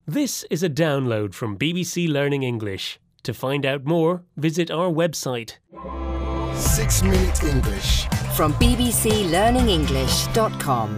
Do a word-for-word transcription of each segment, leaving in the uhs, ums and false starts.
This is a download from B B C Learning English. To find out more, visit our website. Six Minute English from b b c learning english dot com.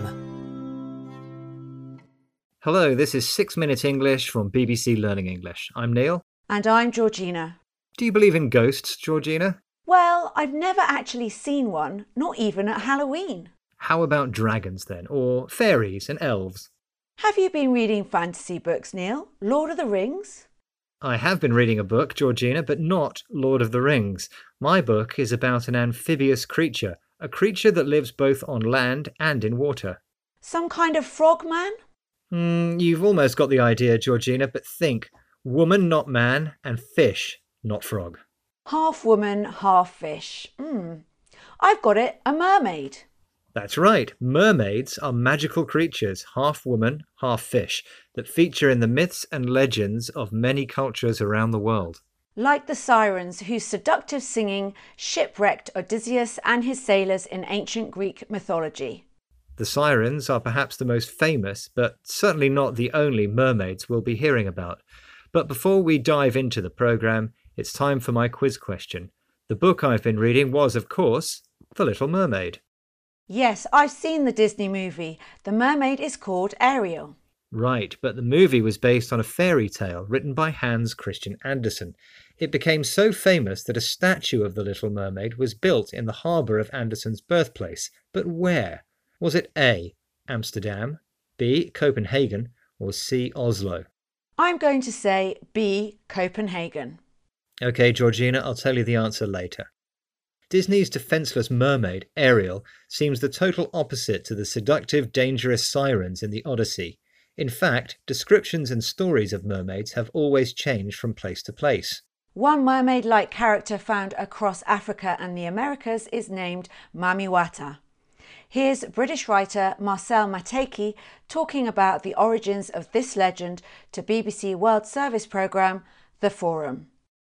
Hello, this is Six Minute English from B B C Learning English. I'm Neil. And I'm Georgina. Do you believe in ghosts, Georgina? Well, I've never actually seen one, not even at Halloween. How about dragons then, or fairies and elves? Have you been reading fantasy books, Neil? Lord of the Rings? I have been reading a book, Georgina, but not Lord of the Rings. My book is about an amphibious creature, a creature that lives both on land and in water. Some kind of frogman? Hmm, you've almost got the idea, Georgina, but think. Woman, not man, and fish, not frog. Half woman, half fish. Hmm. I've got it, a mermaid. That's right. Mermaids are magical creatures, half woman, half fish, that feature in the myths and legends of many cultures around the world. Like the sirens whose seductive singing shipwrecked Odysseus and his sailors in ancient Greek mythology. The sirens are perhaps the most famous, but certainly not the only mermaids we'll be hearing about. But before we dive into the programme, it's time for my quiz question. The book I've been reading was, of course, The Little Mermaid. Yes, I've seen the Disney movie. The mermaid is called Ariel. Right, but the movie was based on a fairy tale written by Hans Christian Andersen. It became so famous that a statue of the Little Mermaid was built in the harbour of Andersen's birthplace. But where? Was it A, Amsterdam, B, Copenhagen, or C, Oslo? I'm going to say B, Copenhagen. OK, Georgina, I'll tell you the answer later. Disney's defenceless mermaid, Ariel, seems the total opposite to the seductive, dangerous sirens in the Odyssey. In fact, descriptions and stories of mermaids have always changed from place to place. One mermaid-like character found across Africa and the Americas is named Mami Wata. Here's British writer Marcel Mateki talking about the origins of this legend to B B C World Service programme The Forum.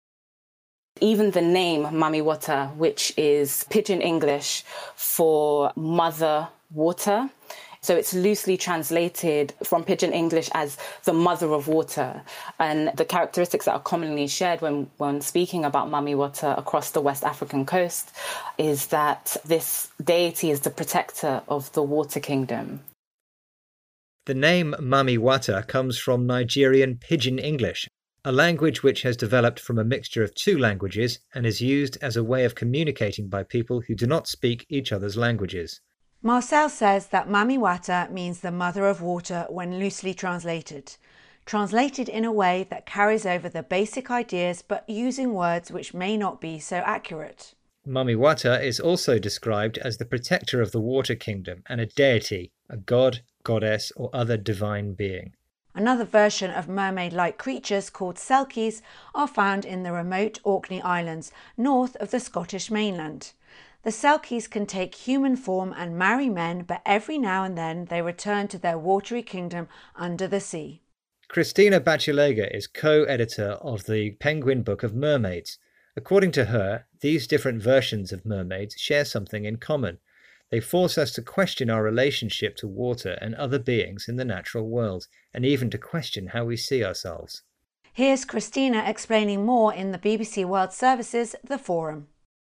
Even the name Mami Wata, which is Pidgin English for mother water, so it's loosely translated from Pidgin English as the mother of water. And the characteristics that are commonly shared when, when speaking about Mami Wata across the West African coast is that this deity is the protector of the water kingdom. The name Mami Wata comes from Nigerian Pidgin English, a language which has developed from a mixture of two languages and is used as a way of communicating by people who do not speak each other's languages. Marcel says that Mami Wata means the mother of water when loosely translated. Translated in a way that carries over the basic ideas but using words which may not be so accurate. Mami Wata is also described as the protector of the water kingdom and a deity, a god, goddess or other divine being. Another version of mermaid-like creatures called selkies are found in the remote Orkney Islands, north of the Scottish mainland. The selkies can take human form and marry men, but every now and then they return to their watery kingdom under the sea. Christina Bachilega is co-editor of the Penguin Book of Mermaids. According to her, these different versions of mermaids share something in common. They force us to question our relationship to water and other beings in the natural world, and even to question how we see ourselves. Here's Christina explaining more in the B B C World Service's The Forum.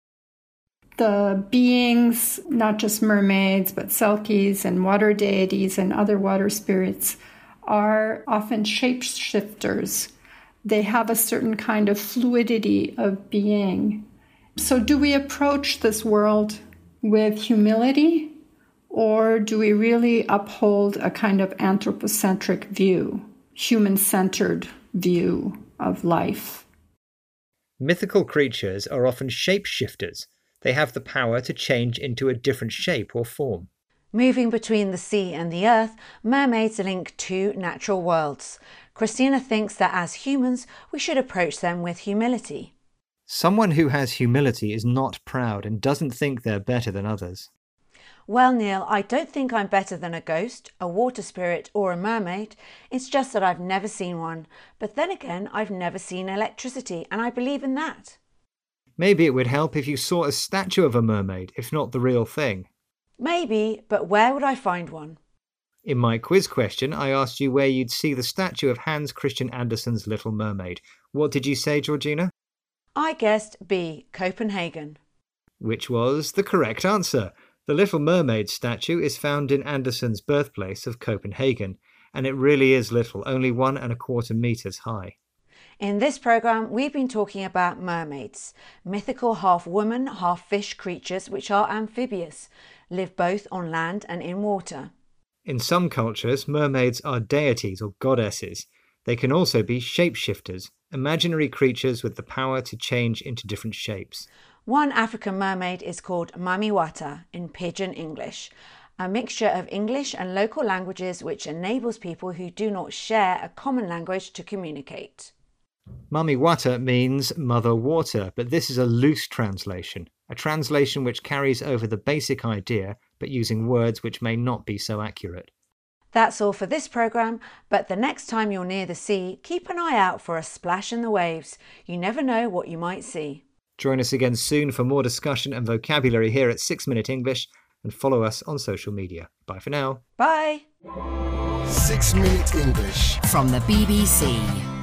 The beings, not just mermaids, but selkies and water deities and other water spirits, are often shapeshifters. They have a certain kind of fluidity of being. So do we approach this world with humility, or do we really uphold a kind of anthropocentric view, human-centered view of life? Mythical creatures are often shapeshifters. They have the power to change into a different shape or form. Moving between the sea and the earth, mermaids link two natural worlds. Christina thinks that as humans, we should approach them with humility. Someone who has humility is not proud and doesn't think they're better than others. Well, Neil, I don't think I'm better than a ghost, a water spirit or a mermaid. It's just that I've never seen one. But then again, I've never seen electricity, and I believe in that. Maybe it would help if you saw a statue of a mermaid, if not the real thing. Maybe, but where would I find one? In my quiz question, I asked you where you'd see the statue of Hans Christian Andersen's Little Mermaid. What did you say, Georgina? I guessed B, Copenhagen. Which was the correct answer. The Little Mermaid statue is found in Andersen's birthplace of Copenhagen, and it really is little, only one and a quarter metres high. In this programme, we've been talking about mermaids, mythical half-woman, half-fish creatures which are amphibious, live both on land and in water. In some cultures, mermaids are deities or goddesses. They can also be shapeshifters, imaginary creatures with the power to change into different shapes. One African mermaid is called Mami Wata in Pidgin English, a mixture of English and local languages which enables people who do not share a common language to communicate. Mami Wata means mother water, but this is a loose translation, a translation which carries over the basic idea but using words which may not be so accurate. That's all for this programme, but the next time you're near the sea, keep an eye out for a splash in the waves. You never know what you might see. Join us again soon for more discussion and vocabulary here at Six Minute English, and follow us on social media. Bye for now. Bye. Six Minute English From the B B C.